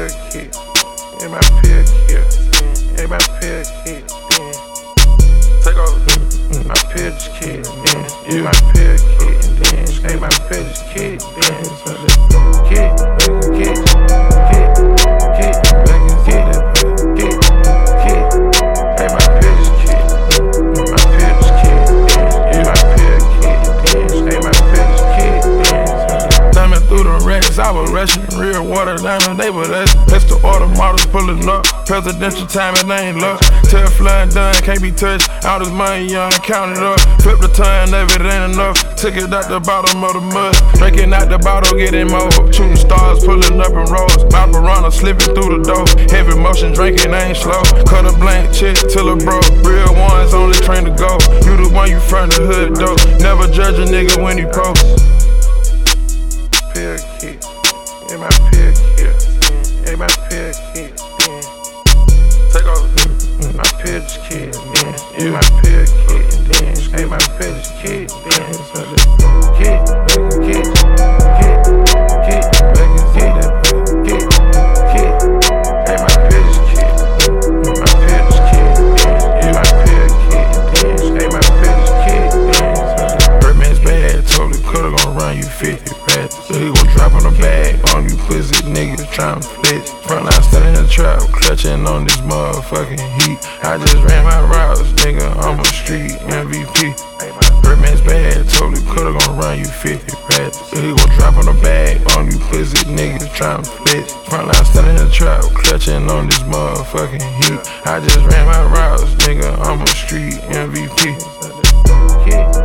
pill kit. In my pill kit. In my pill kit. Take over. My pill kit. In my pill kit. In my pill kit. Kit. Kit. I was rushing, real water diamond, they were us. That's the order models pulling up. Presidential time, it ain't luck. Tell flying done, can't be touched. All this money, young, count it up. Flip the ton, if it ain't enough. Took it out the bottom of the mud. Drinking out the bottle, getting more. Shooting stars, pulling up in rows. My piranha slipping through the door. Heavy motion, drinking ain't slow. Cut a blank check till it broke. Real ones, only train to go. You the one, you front the hood, though. Never judge a nigga when he posts. Pill kit. In my pill kit. In my pill kit. Take over. My pill kit. In my pill kit. In my pill kit. Kit. Kit. Tryna flex, front line standing in the trap, clutching on this motherfucking heat. I just ran my routes, nigga, I'm a street MVP. Birdman's bad, totally coulda gon' run you 50 rats. He gon' drop on the bag on you pussy niggas tryna flex. Front line standing in the trap, clutching on this motherfucking heat. I just ran my routes, nigga, I'm a street MVP.